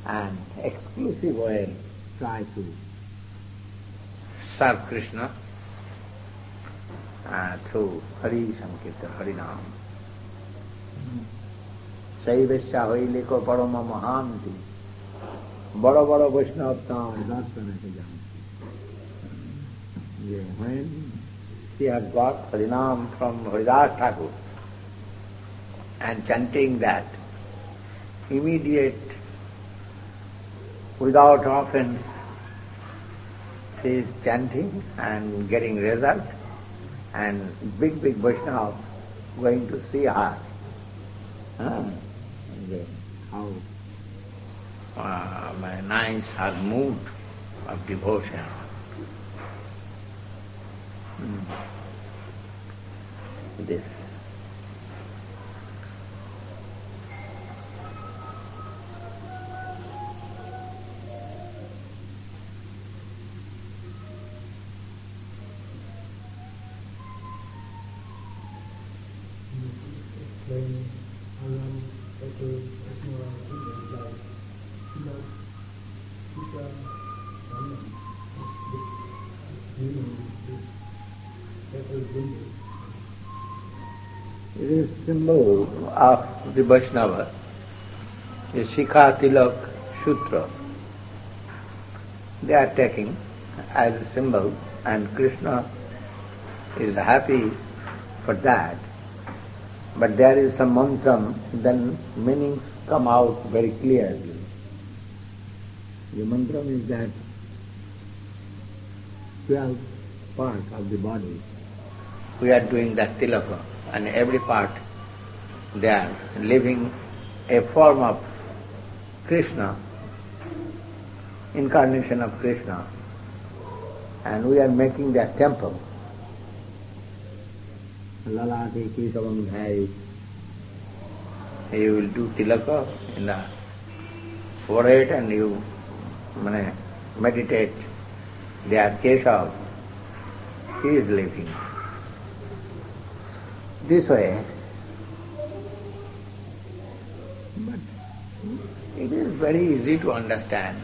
and exclusive way try to serve Krishna through Hari Sankirtan, Hari Nam. Saivesya hoile ko parama mahanti, bada bada Vaishnava taan darsana ke janti. When she had got Harinam from Haridas Thakur and chanting that, immediate, without offense, she is chanting and getting result, and big Vaishnava going to see her. How nice her mood of devotion. This. It is symbol of the Vaishnava, the Shikha Tilak Sutra. They are taking as a symbol, and Krishna is happy for that. But there is some mantram, then meanings come out very clearly. The mantram is that 12th part of the body. We are doing that tilaka, and every part they are living a form of Krishna, incarnation of Krishna, and we are making that temple. Lalati Kesavam Hai. You will do tilaka in the forehead and you meditate there Keshav. He is living. This way. But it is very easy to understand.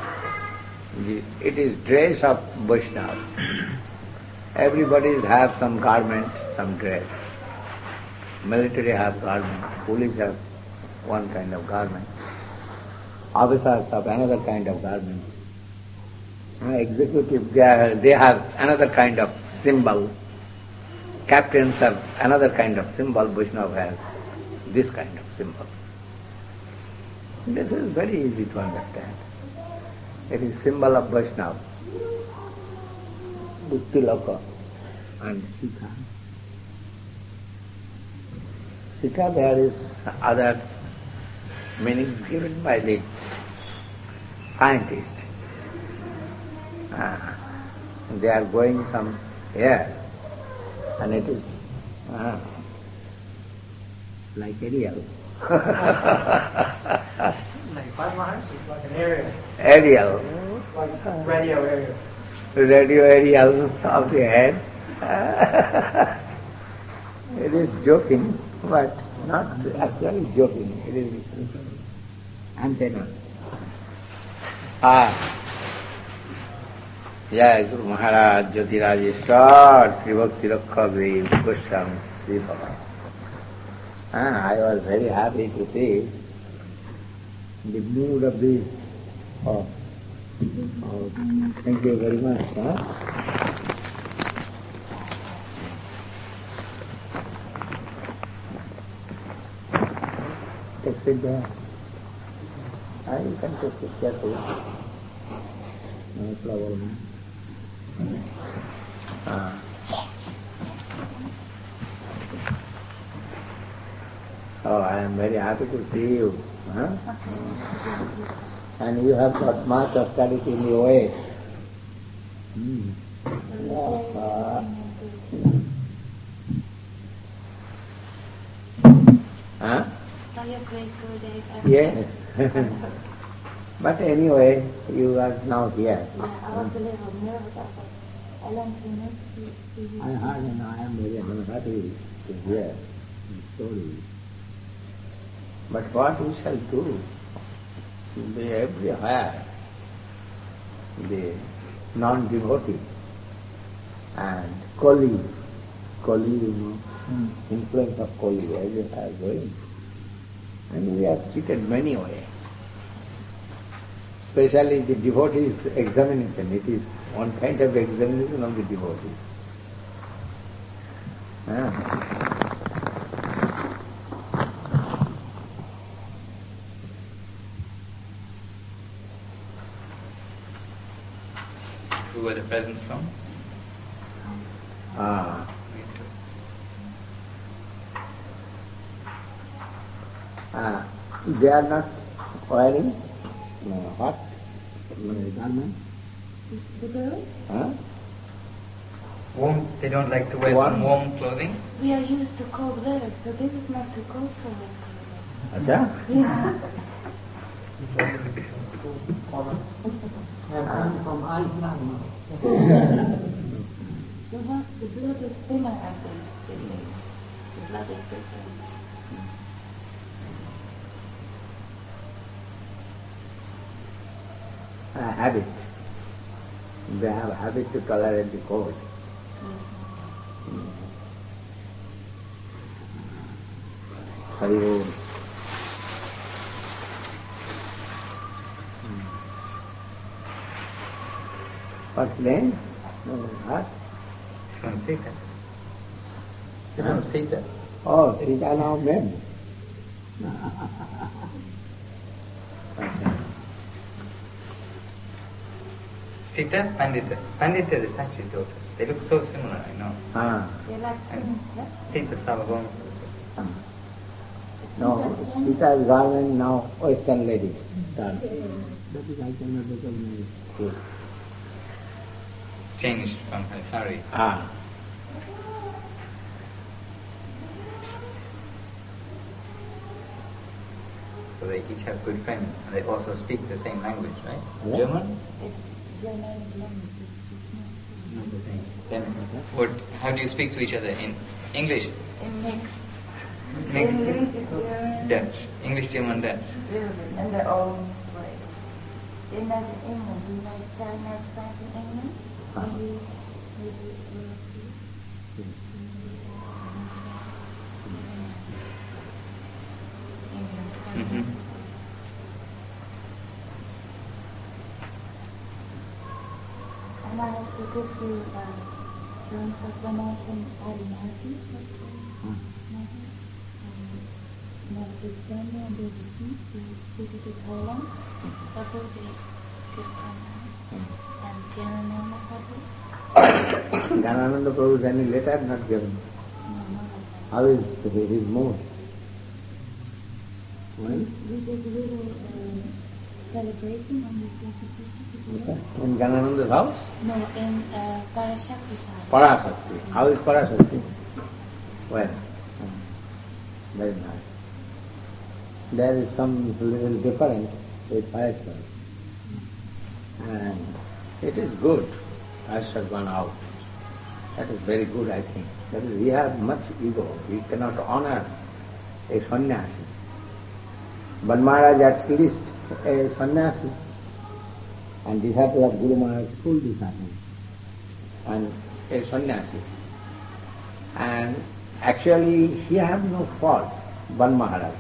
It is dress of Vaishnava. Everybody have some garment, some dress. Military have garment, police have one kind of garment, officers have another kind of garment, executive they have another kind of symbol, captains have another kind of symbol, Vaishnava has this kind of symbol. This is very easy to understand. It is symbol of Vaishnava, with tilaka and Shikha. Shikha, there is other meanings given by the scientist. They are going some air, and it is like aerial. Like 5 miles? It's like an aerial. Aerial. Like radio aerial. Radio aerial of the head. It is joking, but not actually joking. It is antenna. Jai Guru Maharaj Jyotirajeshwar Sri Bhakti Rakha Dev Goswami Sri Baba. I was very happy to see the mood of the thank you very much. Take it there. You can take it carefully. No problem. Oh, I am very happy to see you. And you have got much of study in your way. Your Grace Gurudev. Yes. But anyway, you are now here. Yeah, I was a little nervous. I learned so much. I heard and I am very happy to hear the story. But what we shall do? everywhere the non-devotee and Kali, influence of Kali everywhere going. And we are treated many ways. Especially the devotees' examination, it is one kind of examination of the devotees. Who were the peasants from? They are not wearing what? Garment? The girls? Warm. They don't like to wear some warm clothing. We are used to cold weather, so this is not too cold for us. Acha? Yeah. I'm from Iceland. The blood is thinner, I think, they say. The blood is thicker. A habit. They have a habit to tolerate the cold. Hari Om. What's name? What? This one's Sita. This one's Sita. Oh, Sita now men. Sita, Pandita. Pandita is actually daughter. They look so similar, I know. They're like twins, yeah? Sita Sarvabhauma. No, Sita's garment now Western lady. That is I cannot recognize. Changed from her sari. So they each have good friends, and they also speak the same language, right? Yeah. German? It's German language. Not the same. Then, how do you speak to each other? In English? In mix. Mixed? English, German. Dutch. English, German, Dutch. In their own way. They're not in England. We like very nice friends in England. Maybe Mm-hmm. And I have to give you the information Arinati. Nargitana and Devi, who speak to Thailand, Prabhu and Gyanananda Prabhu. Gyanananda Prabhu is any letter not given. How is his mood? Well, We did a little celebration on the 25th. in Gyanananda's house? No, in Parashakti's house. Parashakti. How is Parashakti? Well, very nice. There is some little difference with Parashar. And it is good. Parashar gone out. That is very good, I think. That is, we have much ego. We cannot honor a sannyasi. But Maharaj at least a sannyasi and disciple of Guru Maharaj, full disciple, and a sannyasi. And actually he has no fault, Ban Maharaj.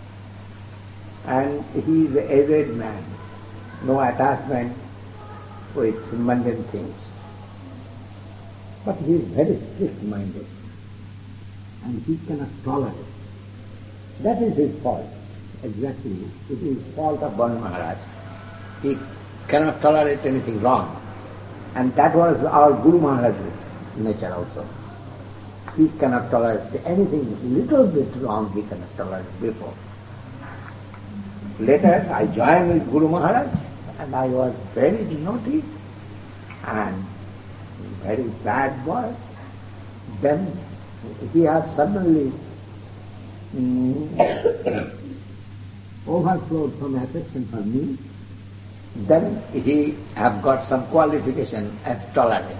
And he is an aged man, no attachment with mundane things. But he is very strict-minded and he cannot tolerate. That is his fault. Exactly. It is fault of Ban Maharaj. He cannot tolerate anything wrong. And that was our Guru Maharaj's nature also. He cannot tolerate anything little bit wrong, he cannot tolerate before. Later I joined with Guru Maharaj and I was very naughty and very bad boy. Then he has suddenly overflowed from affection for me. Then he have got some qualification as tolerant.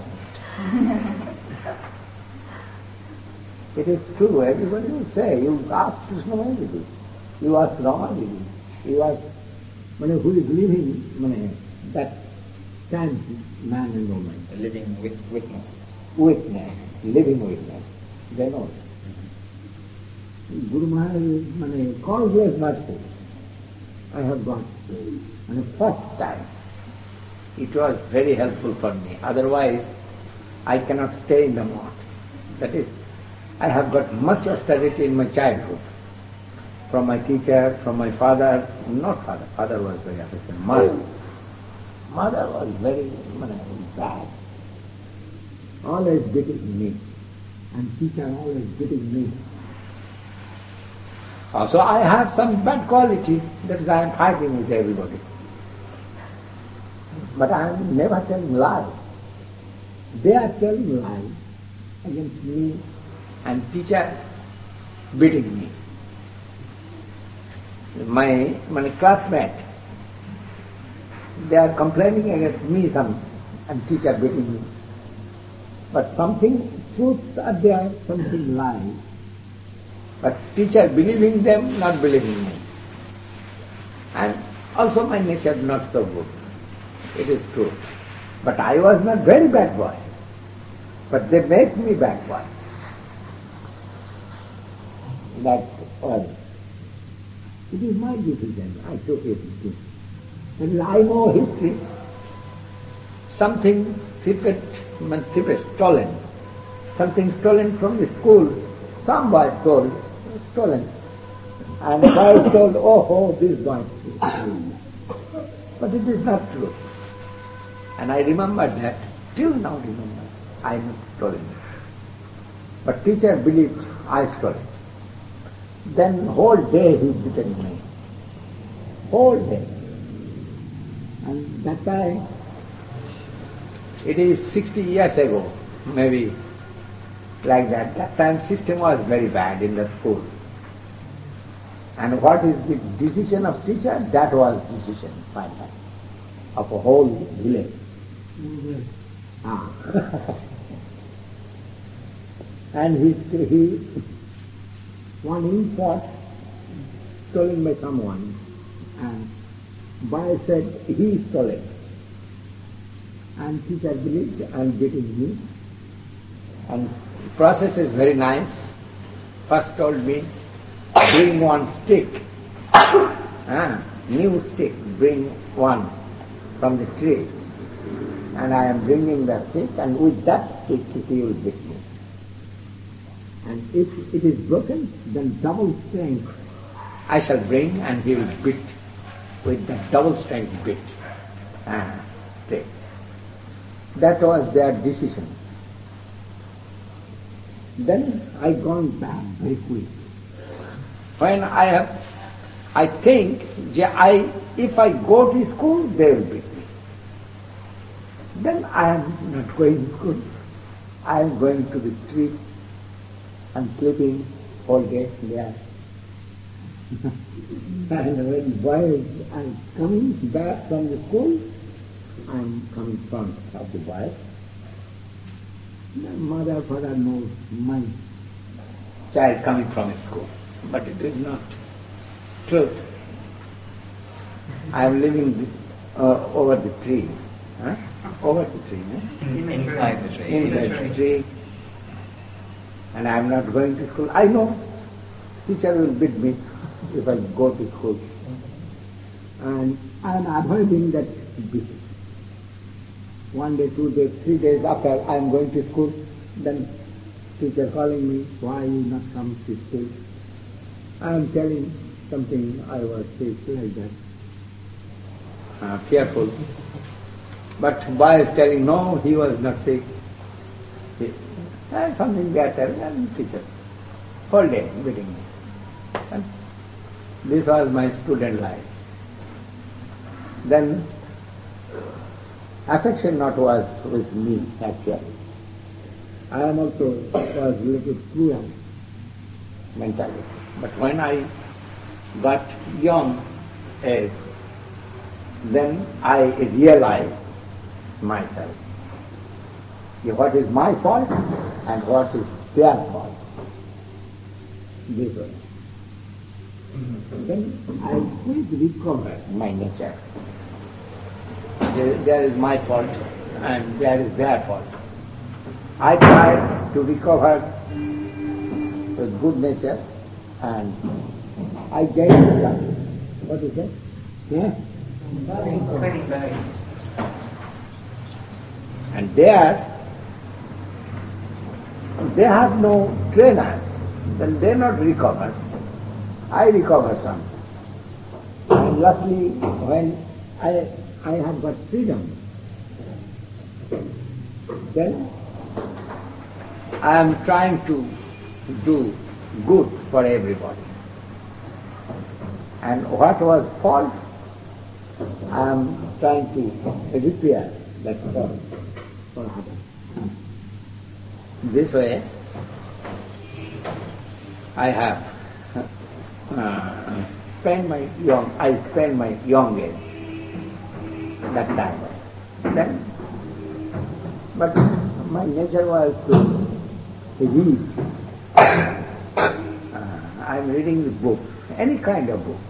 It is true, everybody will say, you asked Krishnamurti, you asked Ramadevji, you asked who is living, that stands man and woman. A living witness. Witness, living witness, they know. Guru Maharaj, causeless mercy, I have got, first time. It was very helpful for me. Otherwise, I cannot stay in the mode. That is, I have got much austerity in my childhood. From my teacher, from my father, not father, father was very affectionate, mother. Mother was very bad. Always beating me, and teacher always beating me. Also, I have some bad quality, that is, I am fighting with everybody. But I am never telling lies. They are telling lies against me, And teacher beating me. My classmate, they are complaining against me and teacher beating me. but something truth are there, something lies. But teacher believing them, not believing me. And also my nature not so good. It is true. But I was not very bad boy. But they make me bad boy. That was. It is my decision. I took it. And I know history. Something stolen. Something stolen from the school. Some boy stolen. And boy told, oh, this boy. But it is not true. And I remember that, till now remember, I have stolen it. But teacher believed I stole it. Then whole day he beaten me. Whole day. And that time, it is 60 years ago, maybe like that. That time system was very bad in the school. And what is the decision of teacher? That was decision final of a whole village. And he one insult stolen by someone, and boy said he stole it. And teacher believed and beating me. And process is very nice. First told me, bring one stick. New stick, bring one from the tree. And I am bringing the stick, and with that stick he will beat me. And if it is broken, then double strength. I shall bring and he will beat with the double strength beat. Stick. That was their decision. Then I gone back very quick. When I think, if I go to school, they will beat me. Then I am not going to school. I am going to the tree and sleeping all day there. And when boys are coming back from the school, I am coming front of the boys. The mother, father knows my Child coming from school. But it is not truth. I am living over the tree. Over the tree. Inside the tree. Inside the tree. And I am not going to school. I know teacher will beat me if I go to school. and I am avoiding that beating. 1 day, 2 days, 3 days after I am going to school, then teacher calling me, why you not come to school? I am telling something I was sick like that. Fearful. But boy is telling, no, he was not sick. Something they are telling, and teacher. Whole day beating me. And this was my student life. Then affection not was with me actually. I am also was little cruel. Mentality. But when I got young age, then I realized myself. What is my fault and what is their fault. This way. then I will recover my nature. There is my fault and there is their fault. I tried to recover with good nature and I gave it up. What is it? Yeah? And there, they have no trainers, then they not recover. I recover some. And lastly, when I have got freedom, then I am trying to do good for everybody. And what was fault, I am trying to repair that fault for others. This way, I have spent my young age that time. Then, but my nature was to read. I am reading the books, any kind of book.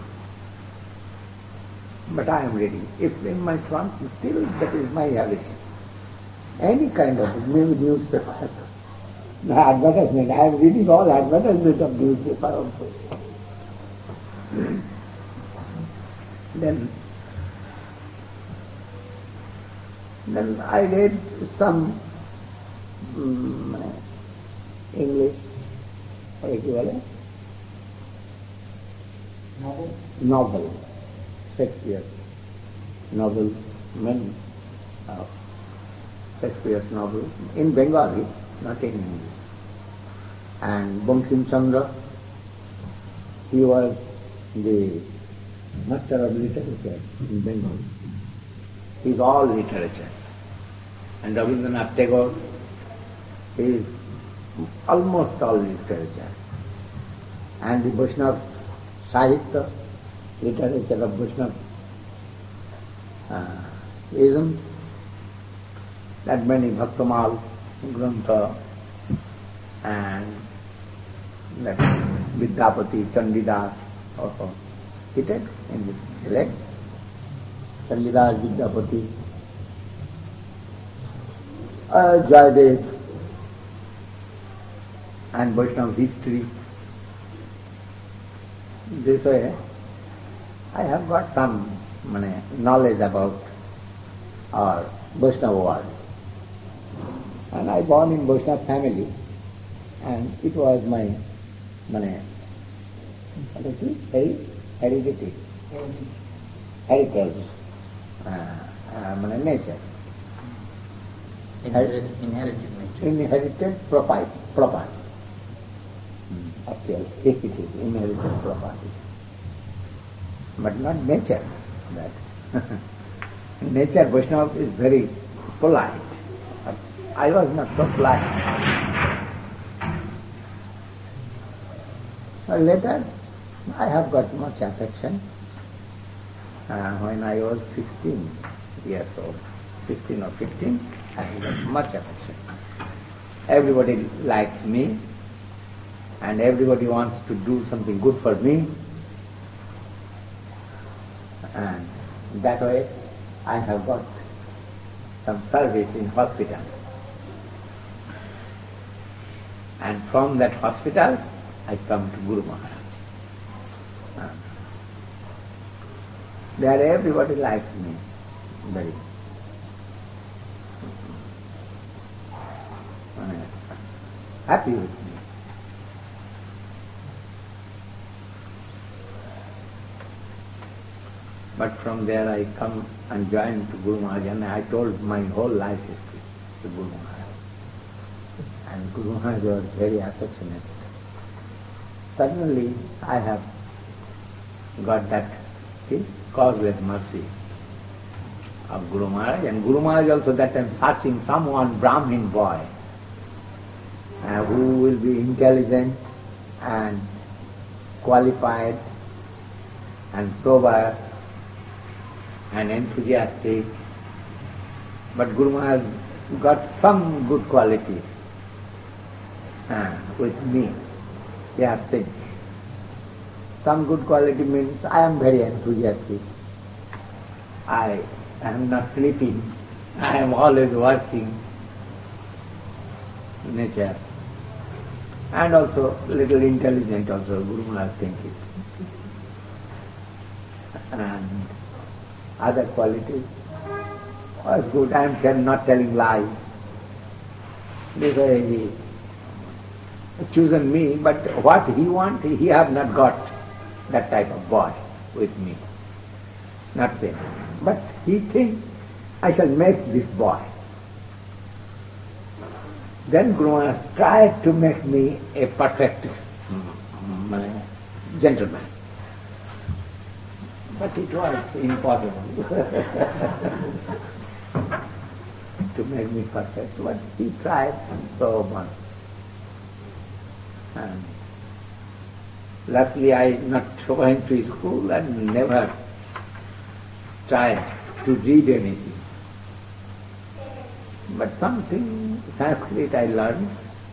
But I am reading. If in my trunk, still that is my habit. Any kind of book, maybe newspaper. The advertisement, I am reading all advertisement of newspaper also. Then I read some English equivalent novel, Shakespeare novel, many Shakespeare's novel in Bengali, not in English. And Bankim Chandra, he was the master of literature in Bengal. He is all literature. And Rabindranath Tagore is almost all literature. And the Vaishnava Sahitya, literature of Vaishnava ism, that many Bhaktamal, Grantha, and that Vidyapati, Chandidas also fitted in this leg. Chandidas, Vidyapati, Jayadev, and Vaishnava history. This way, I have got some knowledge about our Vaishnava world. And I born in Vaishnava family, and it was my heredity, heritage, nature. Inherited property. Actually, it is inherited property. But not nature. That nature, Vaishnava is very polite. But I was not so polite. Later, I have got much affection. When I was 16 years old, 16 or 15, I have got much affection. Everybody likes me, and everybody wants to do something good for me. And that way, I have got some service in hospital. And from that hospital, I come to Guru Maharaj. There everybody likes me very. Happy with me. But from there I come and join to Guru Maharaj, and I told my whole life history to Guru Maharaj. And Guru Maharaj was very affectionate. Suddenly I have got that causeless mercy of Guru Maharaj, and Guru Maharaj also that time searching someone, Brahmin boy, who will be intelligent and qualified and sober and enthusiastic. But Guru Maharaj got some good quality with me. They have said. Some good quality means I am very enthusiastic. I am not sleeping. I am always working. Nature. And also little intelligent also, Guru Maharaj thinking. And other qualities was good. I am not telling lies. This way he chosen me, but what he want, he have not got that type of boy with me. Not same. But he think I shall make this boy. Then Guru Maharaj tried to make me a perfect gentleman. But it was impossible to make me perfect. But he tried so much. And lastly I not went to school and never tried to read anything. But something Sanskrit I learned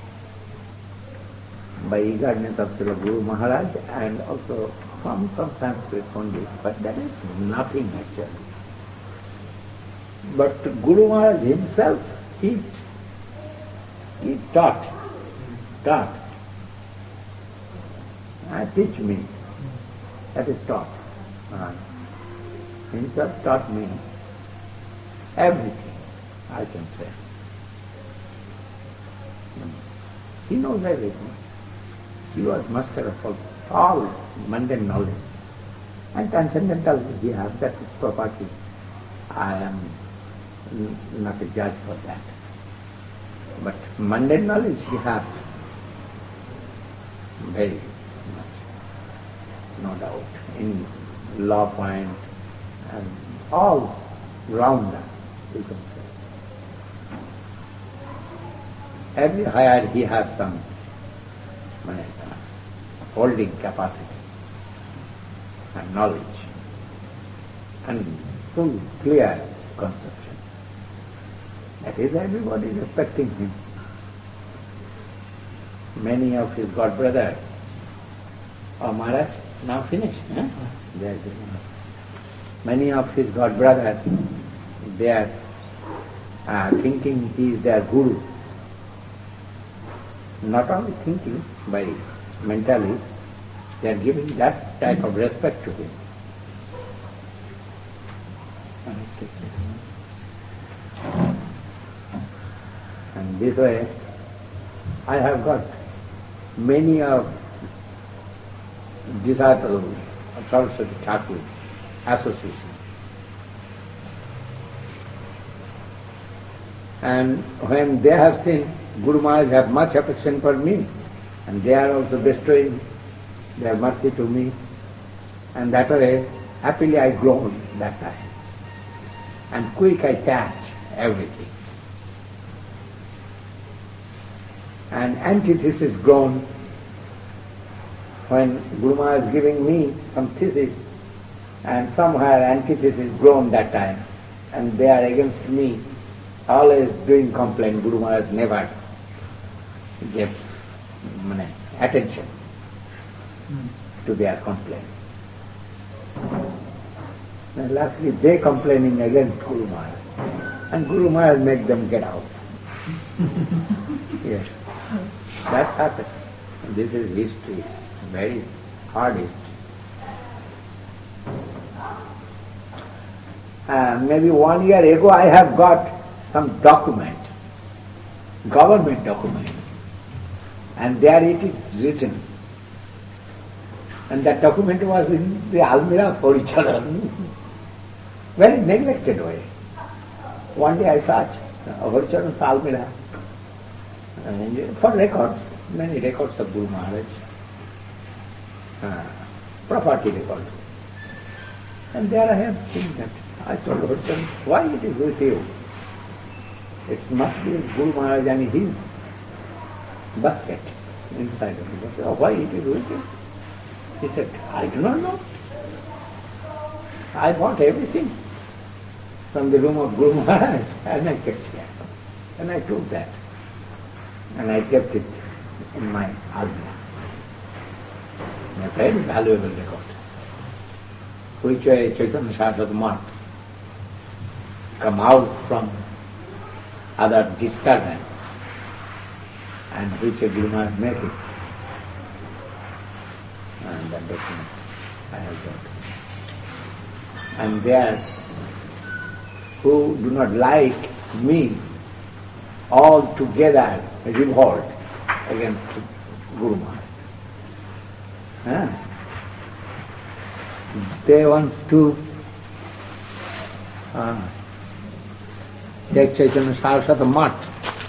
by eagerness of Srila Guru Maharaj and also from some Sanskrit only, but that is nothing actually. But Guru Maharaj himself, he taught, teach me, that is taught. Himself taught me everything, I can say. He knows everything. He was master of all mundane knowledge. And transcendental he has, that is property. I am not a judge for that. But mundane knowledge he has very much, no doubt, in law point and all round that, you can say. Every higher he has some holding capacity and knowledge and full clear conception. That is everybody respecting him. Many of his god brothers, Maharaj, now finished. Huh? Many of his god brothers, they are thinking he is their guru. Not only thinking, by mentally, they are giving that type of respect to him. And this way, I have got many of disciples of Saraswati Thakur association. And when they have seen Guru Maharaj have much affection for me, and they are also bestowing their mercy to me, and that way happily I grown that time. And quick I catch everything. And antithesis grown when Guru Maharaj is giving me some thesis, and somewhere antithesis grown that time, and they are against me, always doing complaint. Guru Maharaj never gave attention to their complaint. And lastly, they complaining against Guru Maharaj, and Guru Maharaj make them get out. Yes, that happened. This is history, very hard history. Maybe 1 year ago I have got some document, government document, and there it is written. And that document was in the Almira Horicharan, very neglected way. One day I searched Horicharan's Almira for records, many records of Guru Maharaj, property records. And there I have seen that. I told Horicharan, why it is with you? It must be Guru Maharaj and his basket inside of it. Why it is with you? He said, I do not know. I bought everything from the room of Guru Maharaj and I kept it. And I took that. And I kept it in my almira. a very valuable record, which Chaitanya Saraswati Math come out from other disturbance and which a Guru Maharaj make it. And that document I have got. And there, who do not like me, all together revolt against Guru Maharaj. They want to take Chaitanya Saraswati Math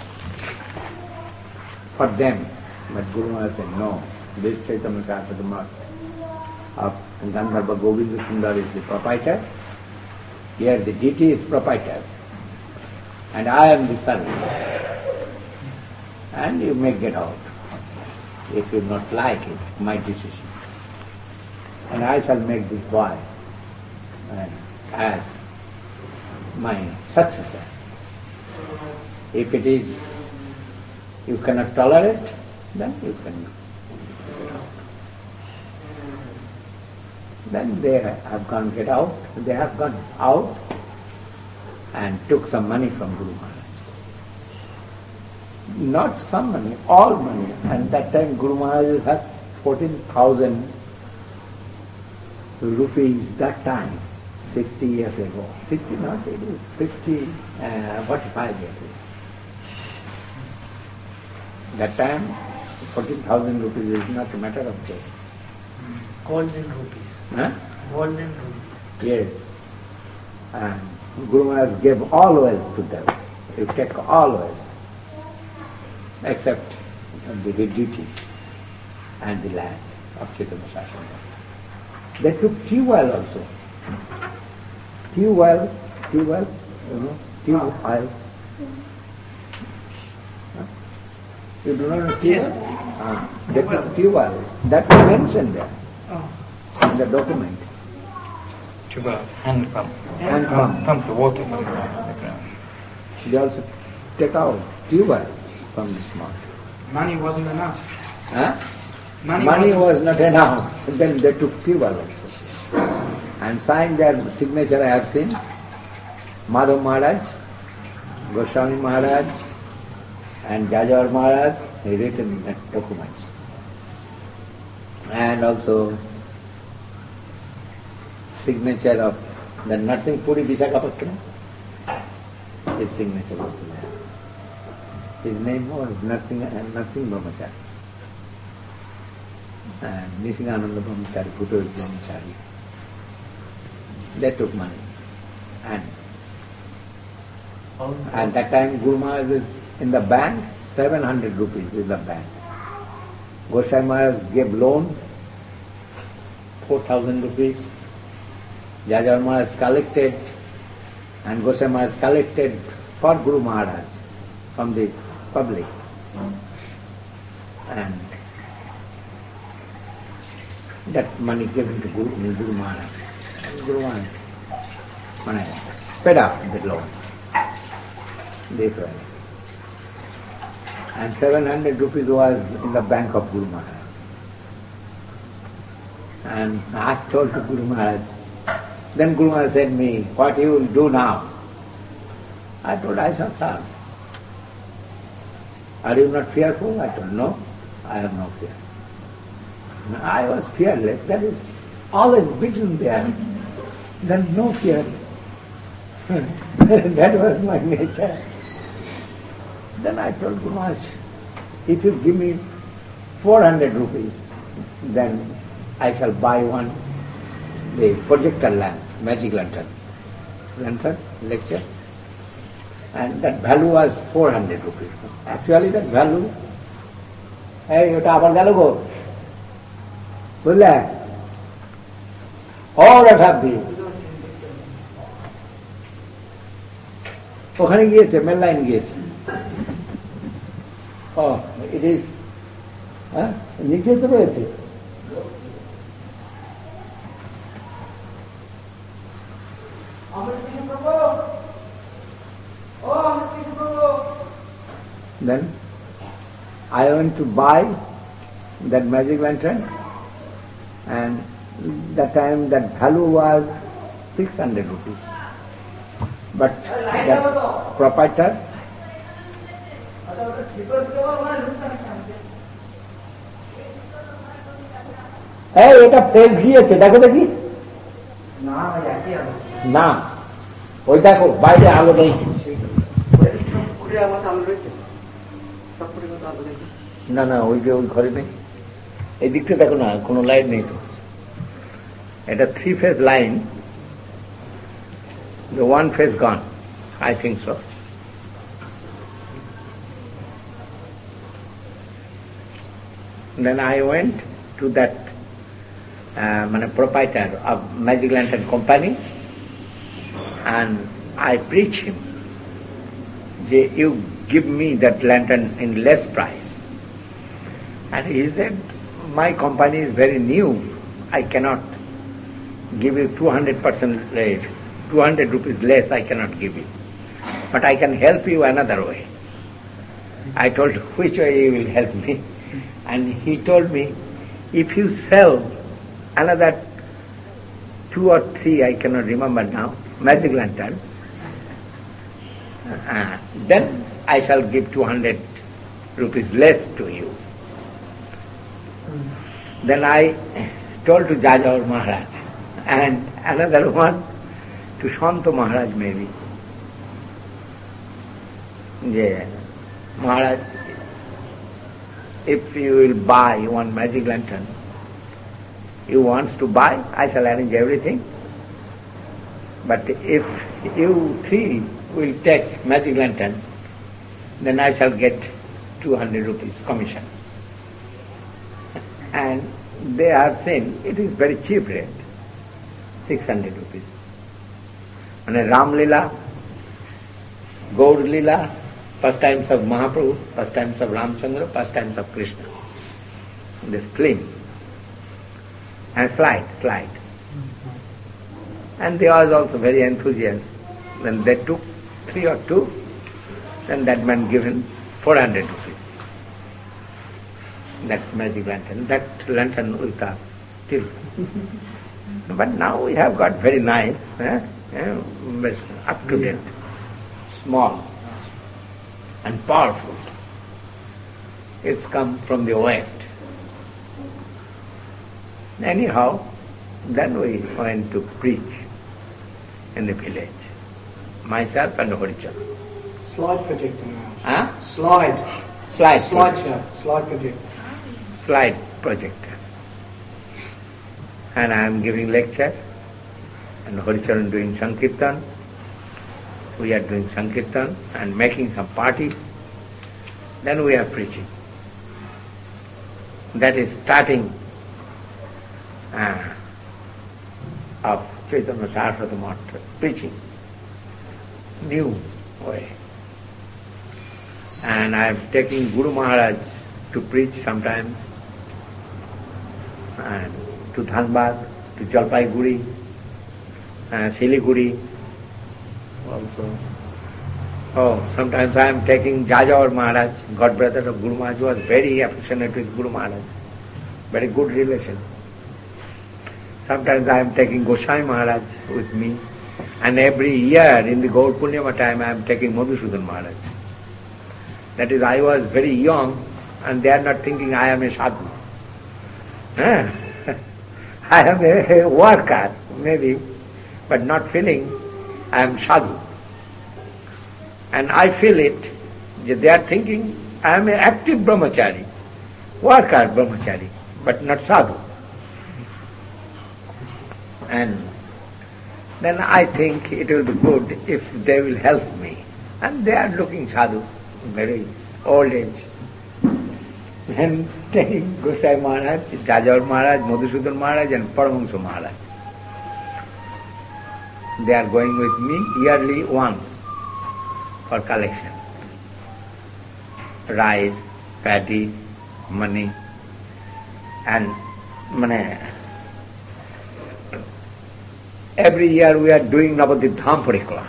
for them. But Guru Maharaj said, no, this Chaitanya Saraswati Math of Gandharva Govinda Sundar is the proprietor. Here the deity is proprietor. And I am the servant. And you may get out if you not like it, my decision. And I shall make this boy as my successor. If it is, you cannot tolerate, then you can get out. Then they have get out. They have gone out and took some money from Guru Maharaj. Not some money, all money. And that time Guru Maharaj had 14,000 rupees that time, 60 years ago. 60 not, it is 50, 45 years ago. That time 14,000 rupees is not a matter of joke. Golden rupees. Huh? Golden rupees. Yes. And Guru Maharaj gave all wealth to them. You take all wealth, except the duty and the land of Chaitanya Saraswati. They took tea well also. Tea well, you know, tea oil. Huh? You do not know tea Yes. oil? They took tea oil. That was mentioned there in the document. Tubas, hand pump. Hand pump. Pump the water from the ground. They also take out tea oil from this mouth. Money wasn't enough. Huh? Money was not enough. Then they took tea oil also. And signed their signature I have seen. Madhav Maharaj, Goswami Maharaj, and Jajawar Maharaj, they written that documents. And also signature of the Narsingh Puri Visakhapatnam, his signature was there. His name was Narsingh Brahmachari. And Nishingananda Brahmachari, Putois Brahmachari. They took money. And at that time Guru Maharaj is in the bank, 700 rupees is the bank. Goswami Maharaj gave loan, 4,000 rupees. Jajawar Maharaj collected, and Goswami Maharaj collected for Guru Maharaj from the public. And that money given to Guru Maharaj. And Guru Maharaj paid off the loan. This way. And 700 rupees was in the bank of Guru Maharaj. And I told to Guru Maharaj, then Guru Maharaj said me, what you will do now? I told, I shall serve. Are you not fearful? I told, no, I have no fear. I was fearless, that is always beaten there. Then no fear. That was my nature. Then I told Guru Maharaj, if you give me 400 rupees, then I shall buy the projector lamp, magic lantern, lecture. And that value was 400 rupees. Actually that value, hey, ওটা আবার গেল গো, বুঝলে? ওরা ভাববি ওখানে গিয়েছে, main line গিয়েছে। ও, it is, নিচে তো রয়েছে। Then I went to buy that magic lantern And that time that value was 600 rupees. But that proprietor, hey, এটা ফ্রেজ দিয়েছে, দেখো দেখি। না, ওই দেখো বাইরে আলো নেই। না না, ওই যে ওই ঘরে নেই, এই দিকটা দেখো না, কোনো লাইট নেই তো। এটা 3 phase line, the 1 phase gone, I think so. Then I went to that proprietor of Magic Lantern Company, and I preached him, you give me that lantern in less price. And he said, my company is very new, I cannot give you 200% rate, 200 rupees less I cannot give you, but I can help you another way. I told, which way you will help me? And he told me, if you sell another 2 or 3, I cannot remember now, magic lantern, then I shall give 200 rupees less to you. Then I told to Jajaur Maharaj, and another one to Shanto Maharaj maybe. Yeah, Maharaj, if you will buy one magic lantern, you wants to buy, I shall arrange everything. But if you 3 will take magic lantern, then I shall get 200 rupees commission. And they are saying it is very cheap rate, 600 rupees. And Ram Lila, Gaur Lila, first times of Mahaprabhu, first times of Ramchandra, first times of Krishna. This film. And slide. And they are also very enthusiastic. Then they took 3 or 2, then that man given 400 rupees. That magic lantern with us still. But now we have got very nice, up to date, small and powerful. It's come from the West. Anyhow, then we went to preach in the village, myself and Horichand. Slide projector now. Huh? Slide Slideshow. Slide projector. Slide projector. And I am giving lecture, and Horicharan doing Sankirtan. We are doing Sankirtan and making some party. Then we are preaching. That is starting of Chaitanya Saraswati Math preaching. New way. And I am taking Guru Maharaj to preach sometimes, and to Dhanbad, to Jalpaiguri, Siliguri also. Oh, sometimes I am taking Jajaur Maharaj, godbrother of Guru Maharaj, who was very affectionate with Guru Maharaj, very good relation. Sometimes I am taking Goswami Maharaj with me, and every year in the Gaur Purnima time I am taking Madhusudan Maharaj. That is, I was very young, and they are not thinking I am a sadhu. I am a worker, maybe, but not feeling I am sadhu. And I feel it, they are thinking I am an active brahmachari, worker brahmachari, but not sadhu. And then I think it will be good if they will help me. And they are looking sadhu, very old age. And taking Gosai Maharaj, Jajaur Maharaj, Madhusudan Maharaj and Paramahansa Maharaj. They are going with me yearly once for collection. Rice, paddy, money, and every year we are doing Navadip Dham Parikrama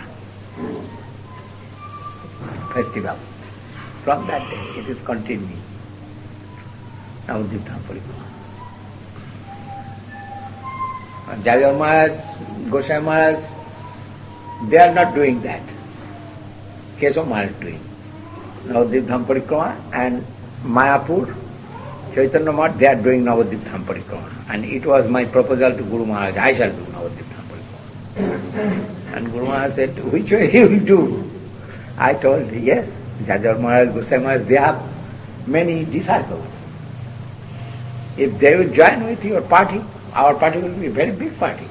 festival. From that day it is continuing. Navadip Dham Parikrama. Jagir Maharaj, Gosai Maharaj, they are not doing that. Keshav Maharaj is doing. Navadvip Dham Parikrama and Mayapur, Chaitanya Math, they are doing Navadvip Dham Parikrama. And it was my proposal to Guru Maharaj, I shall do Navadvip Dham Parikrama. And Guru Maharaj said, which way you will do? I told, yes, Jagir Maharaj, Gosai Maharaj, they have many disciples. If they will join with your party, our party will be a very big party.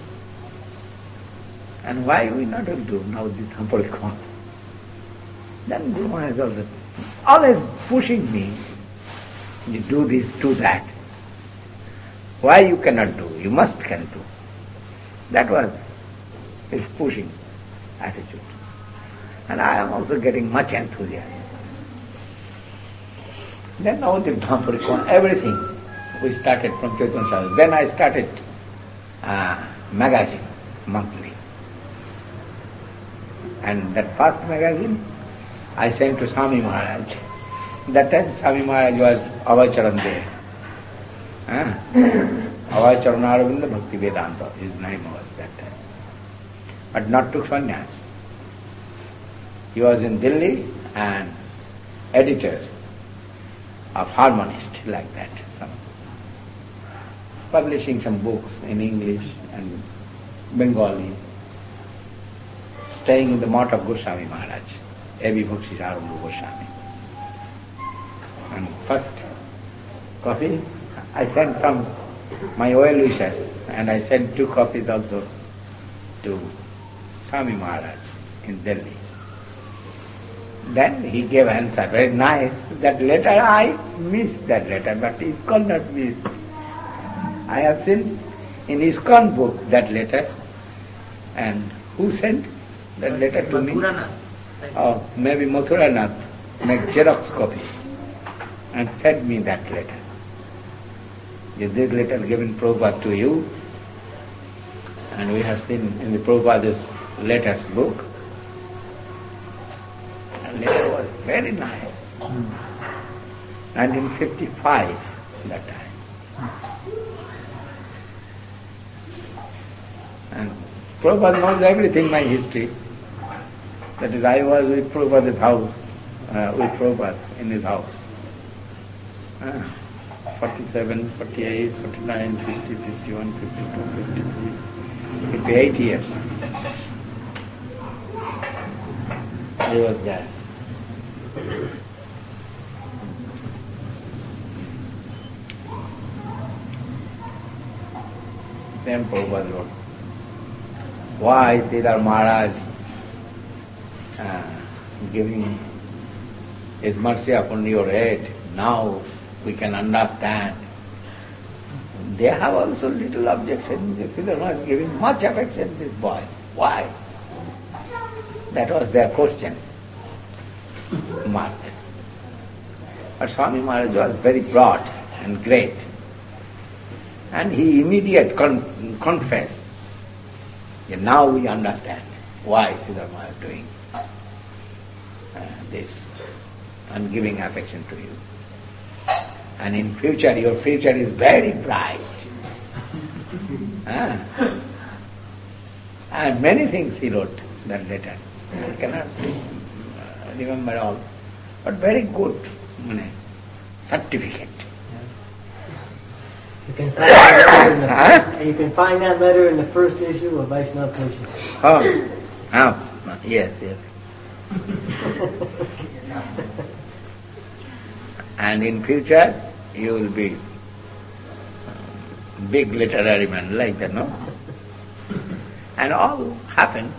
And why we not will do Navadvip Dham Parikrama? Then Guru Maharaj also always pushing me, you do this, do that. Why you cannot do? You must can do. That was his pushing attitude. And I am also getting much enthusiasm. Then Navadvip Dham Parikrama, everything we started from Chaitanya Sadhu. Then I started magazine, monthly. And that first magazine I sent to Swami Maharaj. That time Swami Maharaj was Avacharan there. Avacharan Aravinda Bhakti Vedanta, his name was that time. But not took sannyas. He was in Delhi and editor of Harmonist, like that. Publishing some books in English and Bengali, staying in the mott of Goswami Maharaj, A.B. Bhakti Sarabhu Goswami. And first copy, I sent some, my well wishes, and I sent 2 copies also to Swami Maharaj in Delhi. Then he gave answer, very nice. That letter, I missed that letter, but ISKCON not missed. I have seen in ISKCON book that letter. And who sent that letter to me? Oh, maybe Mathuranath make Xerox copy and sent me that letter. This letter given Prabhupada to you, and we have seen in the Prabhupada's letters book. The letter was very nice. 1955, that time. And Prabhupada knows everything, my history. That is, I was with Prabhupada's house, with Prabhupada in his house. 47, 48, 49, 50, 51, 52, 53, 58 years. I was there. Then Prabhupada wrote, why Sridhar Maharaj giving his mercy upon your head, now we can understand. They have also little objection. Sridhar Maharaj is giving much affection to this boy. Why? That was their question mark. But Swami Maharaj was very broad and great. And he immediately confessed. Now we understand why Sridhar Maharaj is doing this and giving affection to you. And in future, your future is very bright. And many things he wrote that letter. I cannot remember all. But very good certificate. You can find that letter in the first, you can find that letter in the first issue of Vaishnava Pushpa. Oh, yes. And in future, you will be big literary man like that, no? And all happened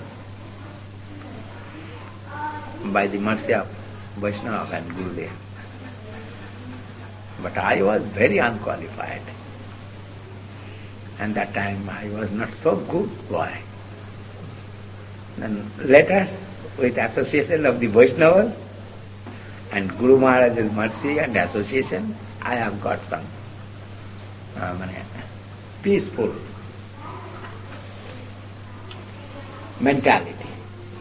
by the mercy of Vaishnava and Gurudev. But I was very unqualified. And that time I was not so good boy. Then later, with association of the Vaishnavas and Guru Maharaj's mercy and association, I have got some peaceful mentality.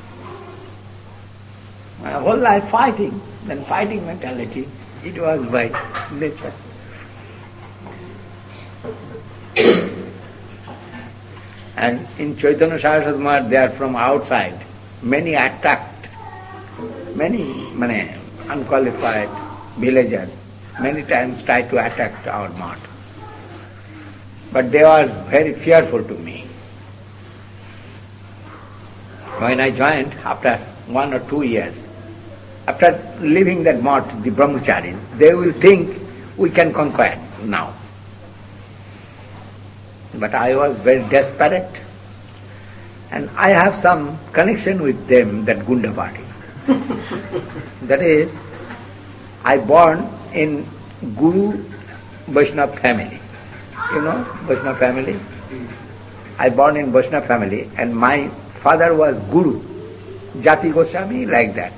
My whole life fighting, then fighting mentality, it was by nature. And in Chaitanya Saraswati Math, they are from outside. Many attacked, many unqualified villagers many times tried to attack our math. But they were very fearful to me. When I joined, after 1 or 2 years, after leaving that math, the brahmacharis, they will think we can conquer now. But I was very desperate, and I have some connection with them, that Gunda party. That is, I born in Guru Vaishnava family. You know Vaishnava family? I born in Vaishnava family, and my father was Guru, Jati Goswami, like that.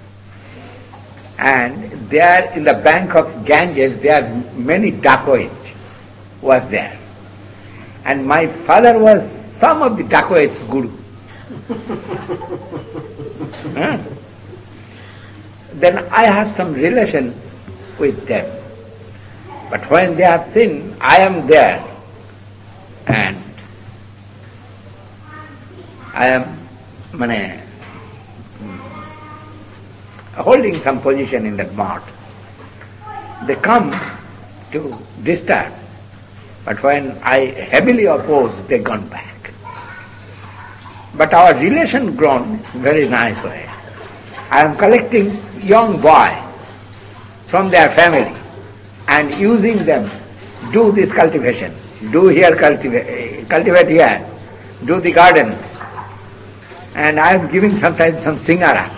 And there in the bank of Ganges, there are many dacoits was there. And my father was some of the dacoits Guru. Then I have some relation with them. But when they have seen I am there, and I am holding some position in that mart, they come to disturb. But when I heavily oppose, they gone back. But our relation grown very nice way. I am collecting young boy from their family and using them, do this cultivation, do here cultivate here, do the garden. And I am giving sometimes some singara.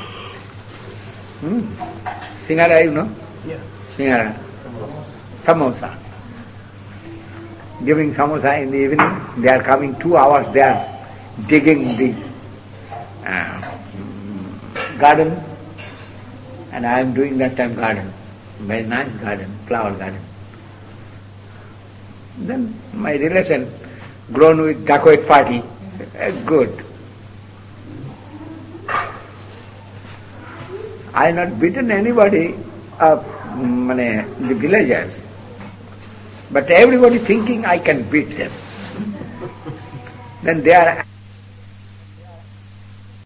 Singara, you know? Yeah. Singara. Samosa. Giving samosa in the evening. They are coming 2 hours, they are digging the garden, and I am doing that time garden. Very nice garden, flower garden. Then my relation grown with dacoit party, good. I have not beaten anybody of the villagers, but everybody thinking I can beat them. Then they are